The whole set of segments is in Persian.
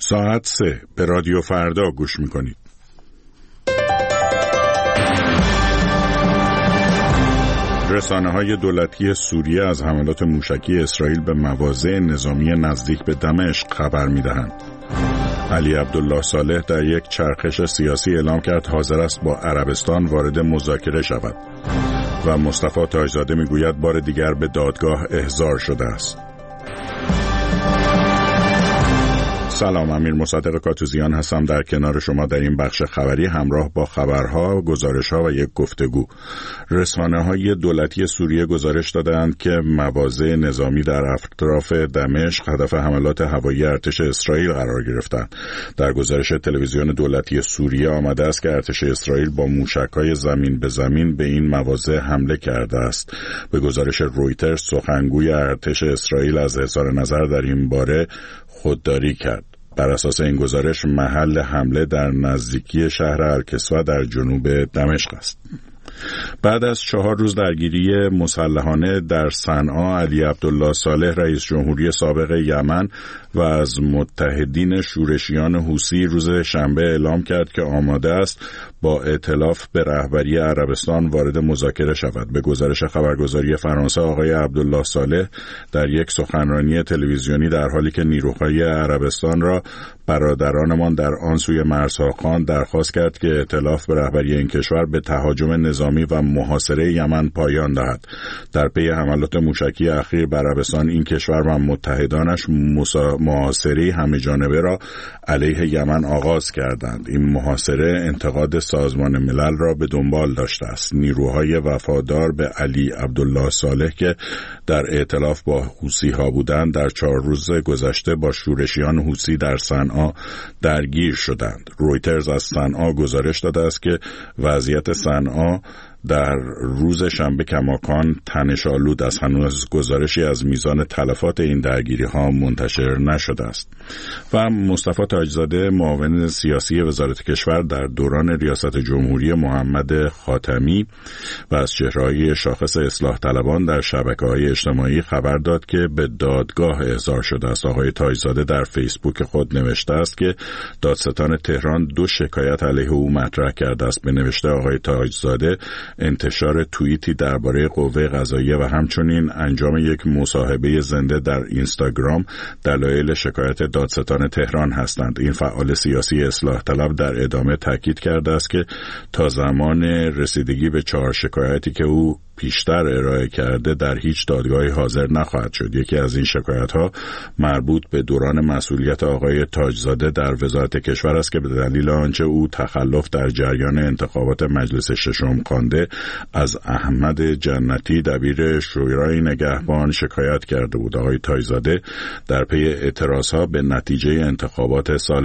ساعت 3 به رادیو فردا گوش میکنید. رسانه‌های دولتی سوریه از حملات موشکی اسرائیل به مواضع نظامی نزدیک به دمشق خبر می‌دهند. علی عبدالله صالح در یک چرخش سیاسی اعلام کرد حاضر است با عربستان وارد مذاکره شود و مصطفی تاجزاده می‌گوید بار دیگر به دادگاه احضار شده است. سلام، امیر مصدق کاتوزیان هستم در کنار شما در این بخش خبری همراه با خبرها، گزارش‌ها و یک گفتگو. رسانه‌های دولتی سوریه گزارش دادند که مواضع نظامی در اطراف دمشق هدف حملات هوایی ارتش اسرائیل قرار گرفتند. در گزارش تلویزیون دولتی سوریه آمده است که ارتش اسرائیل با موشک‌های زمین به زمین به این مواضع حمله کرده است. به گزارش رویترز سخنگوی ارتش اسرائیل از اظهار نظر در این باره خودداری کرد. بر اساس این گزارش محل حمله در نزدیکی شهر الکسوه در جنوب دمشق است. بعد از 4 روز درگیری مسلحانه در صنعا، علی عبدالله صالح رئیس جمهوری سابق یمن و از متحدین شورشیان حوثی روز شنبه اعلام کرد که آماده است با ائتلاف به رهبری عربستان وارد مذاکره شود. به گزارش خبرگزاری فرانسه، آقای عبدالله صالح در یک سخنرانی تلویزیونی در حالی که نیروهای عربستان را برادرانمان در آن سوی مرزها خواند درخواست کرد که ائتلاف به رهبری این کشور به تهاجم نظامی و محاصره یمن پایان دهد. در پی حملات موشکی اخیر بر عربستان، این کشور و متحدانش محاصره همه‌جانبه را علیه یمن آغاز کردند. این محاصره انتقاد سازمان ملل را به دنبال داشته است. نیروهای وفادار به علی عبدالله صالح که در ائتلاف با حوثی‌ها بودند در 4 روز گذشته با شورشیان حوثی در صنعا درگیر شدند. رویترز از صنعا گزارش داده است که وضعیت صنعا در روز شنبه کماکان تنش‌آلود است. هنوز گزارشی از میزان تلفات این درگیری ها منتشر نشده است. و مصطفی تاجزاده معاون سیاسی وزارت کشور در دوران ریاست جمهوری محمد خاتمی و از چهره‌های شاخص اصلاح طلبان در شبکه‌های اجتماعی خبر داد که به دادگاه احضار شده است. آقای تاجزاده در فیسبوک خود نوشته است که دادستان تهران 2 شکایت علیه او مطرح کرده است. به نوشته آقای تاجزاده، انتشار توییتی درباره قوه قضاییه و همچنین انجام یک مصاحبه زنده در اینستاگرام دلایل شکایت دادستان تهران هستند. این فعال سیاسی اصلاح طلب در ادامه تاکید کرده است که تا زمان رسیدگی به 4 شکایتی که او پیشتر ارائه کرده در هیچ دادگاهی حاضر نخواهد شد. یکی از این شکایت‌ها مربوط به دوران مسئولیت آقای تاجزاده در وزارت کشور است که به دلیل آنچه او تخلف در جریان انتخابات مجلس ششم خوانده از احمد جنتی دبیر شورای نگهبان شکایت کرده بود. آقای تاجزاده در پی اعتراضها به نتیجه انتخابات سال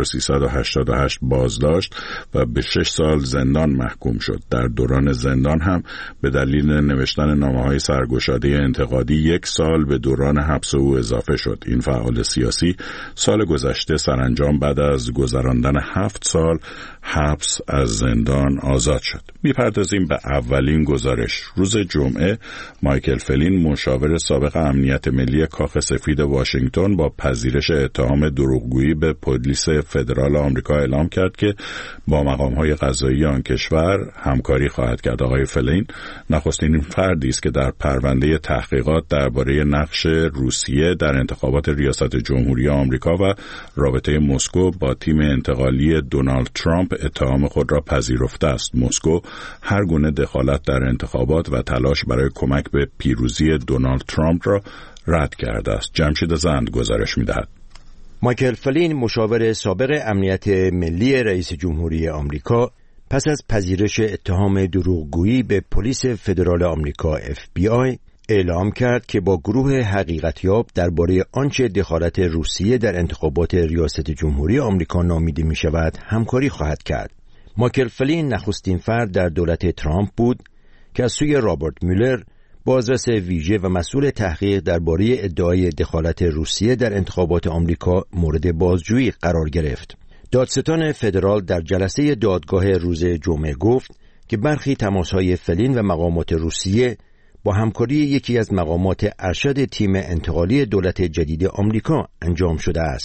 1388 بازداشت و به 6 سال زندان محکوم شد. در دوران زندان هم به دلیل نوشتن نامه‌های سرگشاده انتقادی 1 سال به دوران حبس او اضافه شد. این فعال سیاسی سال گذشته سرانجام بعد از گذراندن 7 سال حبس از زندان آزاد شد. می‌پردازیم به اولین گزارش. روز جمعه مایکل فلین، مشاور سابق امنیت ملی کاخ سفید واشنگتن، با پذیرش اتهام دروغگویی به پلیس فدرال آمریکا اعلام کرد که با مقام‌های قضایی آن کشور همکاری خواهد کرد. آقای فلین نخستین فردی است که در پرونده تحقیقات درباره نقش روسیه در انتخابات ریاست جمهوری آمریکا و رابطه مسکو با تیم انتقالی دونالد ترامپ اتهام خود را پذیرفته است. مسکو هر گونه دخالت در انتخابات و تلاش برای کمک به پیروزی دونالد ترامپ را رد کرده است. جمشید زند گزارش می‌دهد. مایکل فلین، مشاور سابق امنیت ملی رئیس جمهوری آمریکا، پس از پذیرش اتهام دروغگویی به پلیس فدرال آمریکا FBI اعلام کرد که با گروه حقیقتیاب درباره آنچه دخالت روسیه در انتخابات ریاست جمهوری آمریکا نامیده می شود همکاری خواهد کرد. مایکل فلین نخستین فرد در دولت ترامپ بود که از سوی رابرت میلر، بازرس ویژه و مسئول تحقیق درباره ادعای دخالت روسیه در انتخابات آمریکا، مورد بازجویی قرار گرفت. دادستان فدرال در جلسه دادگاه روز جمعه گفت که برخی تماس‌های فلین و مقامات روسیه با همکاری یکی از مقامات ارشد تیم انتقالی دولت جدید آمریکا انجام شده است.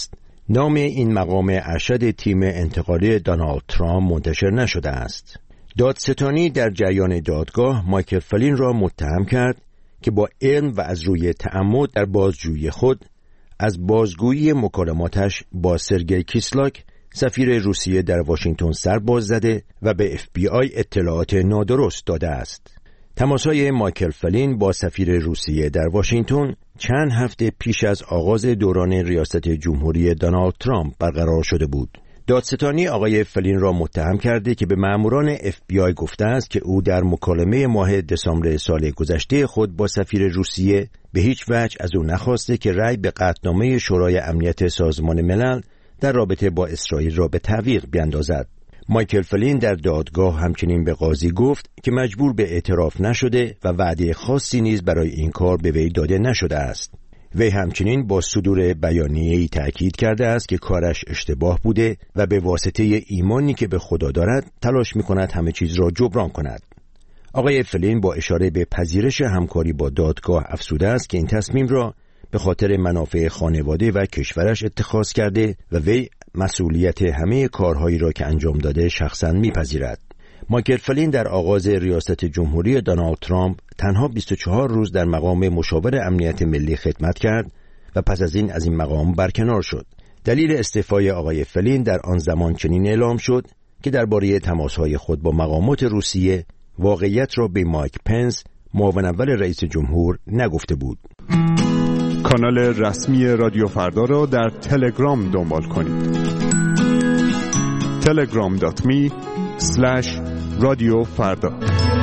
نام این مقام ارشد تیم انتقالی دونالد ترامپ منتشر نشده است. دادستانی در جریان دادگاه مایکل فلین را متهم کرد که با علم و از روی تعمد در بازجویی خود از بازگویی مکالماتش با سرگئی کیسلاک سفیر روسیه در واشنگتن سر باز زده و به FBI اطلاعات نادرست داده است. تماس‌های مایکل فلین با سفیر روسیه در واشنگتن چند هفته پیش از آغاز دوران ریاست جمهوری دونالد ترامپ برقرار شده بود. دادستانی آقای فلین را متهم کرده که به ماموران FBI گفته است که او در مکالمه ماه دسامبر سال گذشته خود با سفیر روسیه به هیچ وجه از او نخواسته که رأی به قطعنامه شورای امنیت سازمان ملل در رابطه با اسرائیل را به تعویق بیندازد. مایکل فلین در دادگاه همچنین به قاضی گفت که مجبور به اعتراف نشده و وعده خاصی نیز برای این کار به وی داده نشده است. وی همچنین با صدور بیانیه‌ای تأکید کرده است که کارش اشتباه بوده و به واسطه ایمانی که به خدا دارد تلاش می‌کند همه چیز را جبران کند. آقای فلین با اشاره به پذیرش همکاری با دادگاه افزوده است که این تصمیم را به خاطر منافع خانواده و کشورش اتخاذ کرده و وی مسئولیت همه کارهایی را که انجام داده شخصاً می‌پذیرد. مایکل فلین در آغاز ریاست جمهوری دونالد ترامپ تنها 24 روز در مقام مشاور امنیت ملی خدمت کرد و پس از این مقام برکنار شد. دلیل استعفای آقای فلین در آن زمان چنین اعلام شد که درباره تماس‌های خود با مقامات روسیه واقعیت را به مایک پنس، معاون اول رئیس جمهور، نگفته بود. کانال رسمی رادیو فردا را در تلگرام دنبال کنید. telegram.me/رادیو فردا.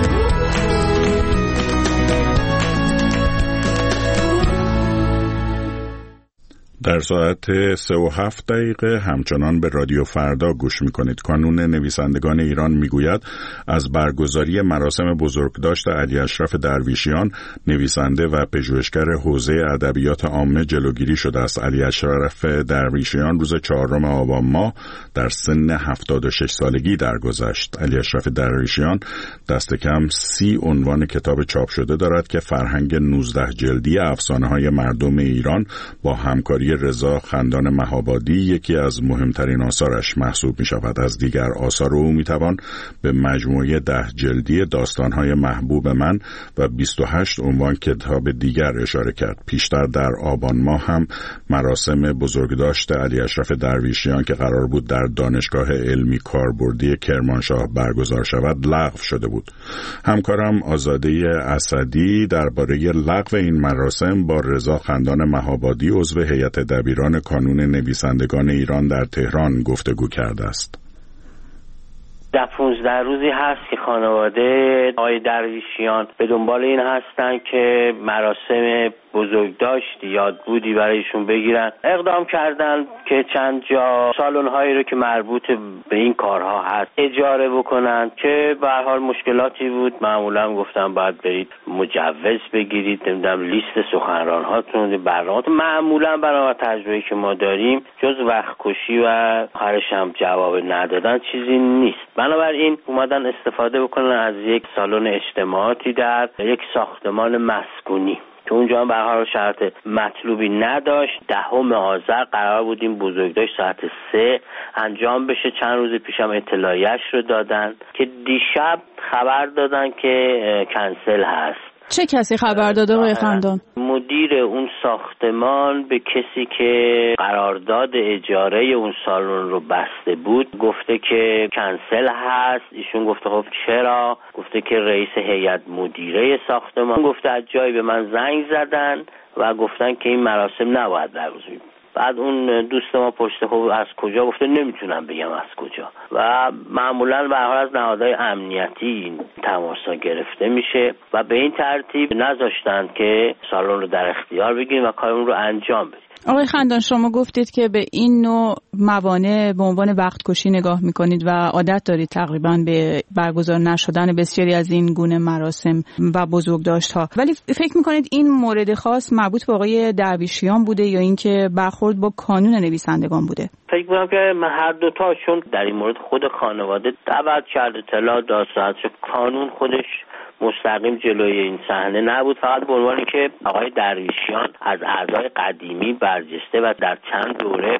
در ساعت 3:07 همچنان به رادیو فردا گوش می‌کنید. کانون نویسندگان ایران میگوید از برگزاری مراسم بزرگداشت علی اشرف درویشیان، نویسنده و پژوهشگر حوزه ادبیات عامه، جلوگیری شده است. علی اشرف درویشیان روز 4 آبان ماه در سن 76 سالگی درگذشت. علی اشرف درویشیان دست کم 30 عنوان کتاب چاپ شده دارد که فرهنگ 19 جلدی افسانه‌های مردم ایران با همکاری رضا خندان مهابادی یکی از مهمترین آثارش محسوب می شود. از دیگر آثار او می توان به مجموعه 10 جلدی داستانهای محبوب من و 28 عنوان کتاب دیگر اشاره کرد. پیشتر در آبان ماه هم مراسم بزرگداشت علی اشرف درویشیان که قرار بود در دانشگاه علمی کاربردی کرمانشاه برگزار شود لغو شده بود. همکارم آزاده اسدی درباره لغو این مراسم با رضا خندان مهابادی، عضو هیئت دبیران کانون نویسندگان ایران در تهران گفتگو کرده است. 15 روزی هست که خانواده آقای درویشیان به دنبال این هستن که مراسم بزرگداشت یادبودی برایشون بگیرن. اقدام کردن که چند جا سالن‌هایی رو که مربوط به این کارها هست اجاره بکنن که به هر حال مشکلاتی بود. معمولا گفتم باید برید مجوز بگیرید، نمیدونم لیست سخنران‌هاتون، برنامه‌تون. معمولا برای تجربه‌ای که ما داریم جز وقت کشی و آخرش هم جواب ندادن چیزی نیست. بنابراین اومدن استفاده بکنن از یک سالن اجتماعاتی در یک ساختمان مسکونی که اونجا هم به هر حال شرط مطلوبی نداشت. 10 آذر قرار بود این بزرگداشت ساعت 3 انجام بشه. چند روز پیشم اطلاعیه‌اش رو دادن که دیشب خبر دادن که کنسل هست. چه کسی خبر داده آقای خندان؟ مدیر اون ساختمان به کسی که قرارداد اجاره اون سالن رو بسته بود گفته که کنسل هست. ایشون گفته خب چرا؟ گفته که رئیس هیئت مدیره ساختمان گفته از جایی به من زنگ زدن و گفتن که این مراسم نباید برگزار. بعد اون دوست ما پشت خب از کجا گفته نمیتونم بگم از کجا و معمولا به هر حال از نهادهای امنیتی این تماسا گرفته میشه و به این ترتیب نذاشتن که سالن رو در اختیار بگیریم و کارمون رو انجام بدیم. آقای خندان شما گفتید که به این نوع موانع به عنوان وقت کشی نگاه میکنید و عادت دارید تقریبا به برگزار نشدن بسیاری از این گونه مراسم و بزرگداشت‌ها، ولی فکر میکنید این مورد خاص مربوط به آقای درویشیان بوده یا اینکه برخورد با کانون نویسندگان بوده؟ فکر میکنم که هر دوتاشون در این مورد خود خانواده دعوت کرد، اطلاع داد، کانون خودش مستقیم جلوی این صحنه نبود، فقط به عنوان که آقای درویشیان از اعضای قدیمی برجسته و در چند دوره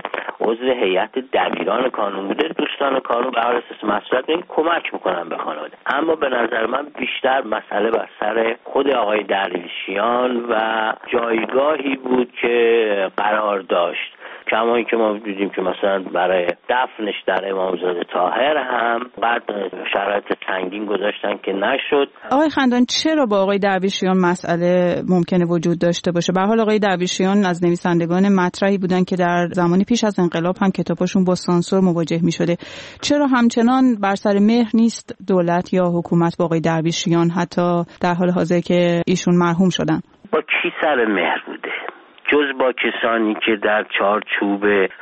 عضو هیئت دبیران کانون بوده. دوستان کانون به هر اساس مسئولیت این کمک میکنن به خانواده، اما به نظر من بیشتر مسئله بر سر خود آقای درویشیان و جایگاهی بود که قرار داشت. کما اینکه ما دیدیم که مثلا برای دفنش در امامزاده طاهر هم قدر شرایط سنگین گذاشتن که نشد. آقای خندان، چرا با آقای درویشیان مسئله ممکنه وجود داشته باشه؟ به هر حال آقای درویشیان از نویسندگان مطرحی بودن که در زمانی پیش از انقلاب هم کتاباشون با سانسور مواجه می‌شده. چرا همچنان بر سر مهر نیست دولت یا حکومت با آقای درویشیان، حتی در حال حاضر که ایشون مرحوم شدن؟ با کی سر مهر بوده؟ جز با کسانی که در چارچوب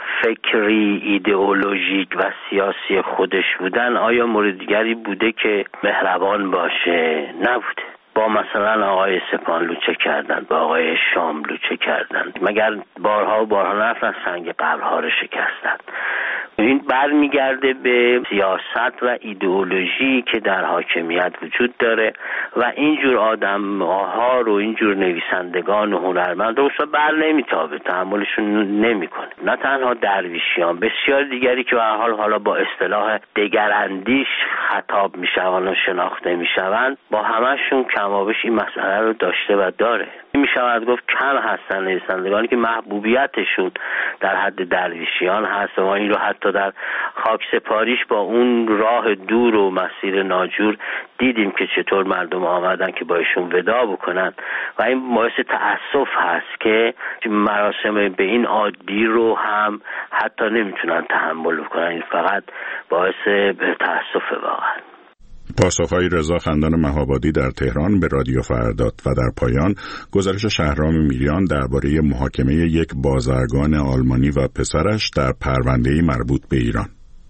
فکری، ایدئولوژیک و سیاسی خودش بودن. آیا مورد دیگری بوده که مهربان باشه؟ نبوده. با مثلا آقای سپانلو چه کردن؟ با آقای شاملو چه کردن؟ مگر بارها و بارها نرفتن سنگ قبرها رو شکستن؟ این برمیگرده به سیاست و ایدئولوژی که در حاکمیت وجود داره و اینجور آدم‌ها رو، اینجور نویسندگان و هنرمند رو بر نمیتابه، تحملشون نمیکنه. نه تنها درویشیان، بسیار دیگری که به هر حال حالا با اصطلاح دگراندیش خطاب میشوند و شناخته میشوند، با همشون کمابیش این مسئله رو داشته و داره. میشود گفت کم هستن نویسندگانی که محبوبیتشون در حد درویشیان هست و ما این رو حتی در خاکسپاریش با اون راه دور و مسیر ناجور دیدیم که چطور مردم آمدن که با ایشون ودا بکنن و این باعث تأسف هست که مراسم به این عادی رو هم حتی نمیتونن تحمل بکنن. این فقط باعث تأسف واقعا. پاسخهای رضا خندان مهابادی در تهران به رادیو فرداد. و در پایان گزارش شهرام میریان درباره محاکمه یک بازرگان آلمانی و پسرش در پرونده‌ای مربوط به ایران.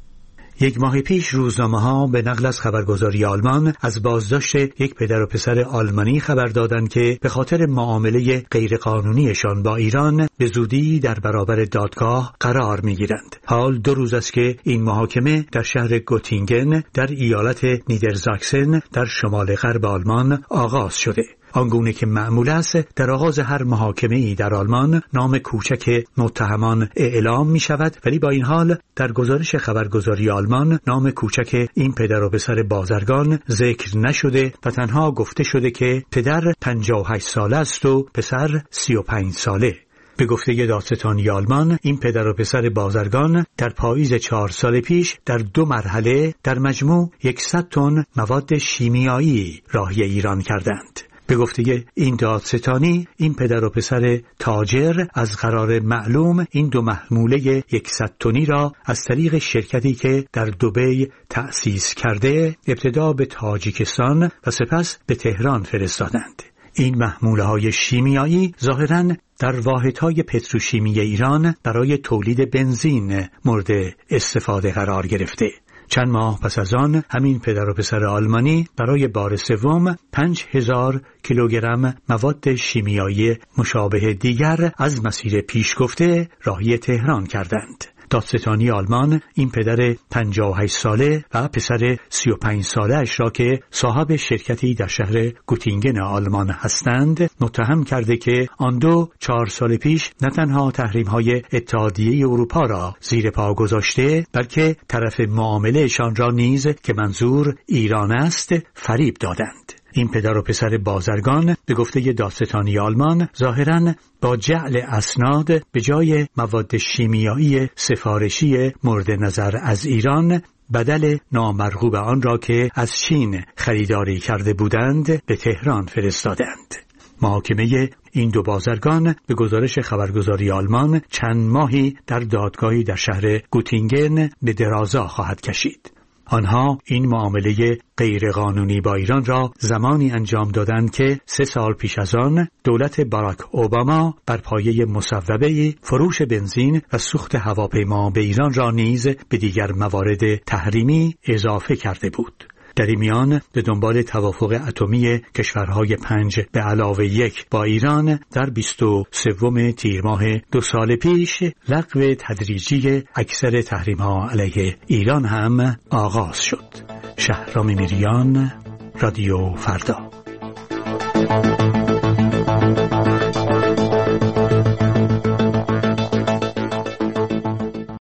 یک ماه پیش روزنامه‌ها به نقل از خبرگزاری آلمان از بازداشت یک پدر و پسر آلمانی خبر دادند که به خاطر معامله غیرقانونیشان با ایران به زودی در برابر دادگاه قرار می‌گیرند. حال 2 روز است که این محاکمه در شهر گوتینگن در ایالت نیدرزاکسن در شمال غرب آلمان آغاز شده. آنگونه که معمول است در آغاز هر محاکمه‌ای در آلمان نام کوچک متهمان اعلام می شود، ولی با این حال در گزارش خبرگزاری آلمان نام کوچک این پدر و پسر بازرگان ذکر نشده و تنها گفته شده که پدر 58 ساله است و پسر 35 ساله. به گفته دادستانی آلمان این پدر و پسر بازرگان در پاییز 4 سال پیش در 2 مرحله در مجموع 100 تن مواد شیمیایی راهی ایران کردند. به گفته این دادستانی این پدر و پسر تاجر از قرار معلوم این 2 محموله 100 تنی را از طریق شرکتی که در دبی تأسیس کرده ابتدا به تاجیکستان و سپس به تهران فرستادند. این محموله های شیمیایی ظاهراً در واحدهای پتروشیمی ایران برای تولید بنزین مورد استفاده قرار گرفته. چند ماه پس از آن همین پدر و پسر آلمانی برای بار سوم 5000 کیلوگرم مواد شیمیایی مشابه دیگر از مسیر پیش گفته راهی تهران کردند. دادستانی آلمان این پدر 58 ساله و پسر 35 ساله اش را که صاحب شرکتی در شهر گوتینگن آلمان هستند متهم کرده که آن 2 4 سال پیش نه تنها تحریم‌های اتحادیه اروپا را زیر پا گذاشته بلکه طرف معاملهشان را نیز که منظور ایران است فریب دادند. این پدر و پسر بازرگان به گفته دادستانی آلمان ظاهراً با جعل اسناد به جای مواد شیمیایی سفارشی مورد نظر از ایران بدل نامرغوب آن را که از چین خریداری کرده بودند به تهران فرستادند. محاکمه این 2 بازرگان به گزارش خبرگزاری آلمان چند ماهی در دادگاهی در شهر گوتینگن به درازا خواهد کشید. آنها این معامله غیرقانونی با ایران را زمانی انجام دادند که 3 سال پیش از آن دولت باراک اوباما بر پایه مصوبه فروش بنزین و سوخت هواپیما به ایران را نیز به دیگر موارد تحریمی اضافه کرده بود. در این میان به دنبال توافق اتمی کشورهای 5 به علاوه 1 با ایران در 23 تیر ماه 2 سال پیش لغو تدریجی اکثر تحریم‌ها علیه ایران هم آغاز شد. شهرام میریان، رادیو فردا.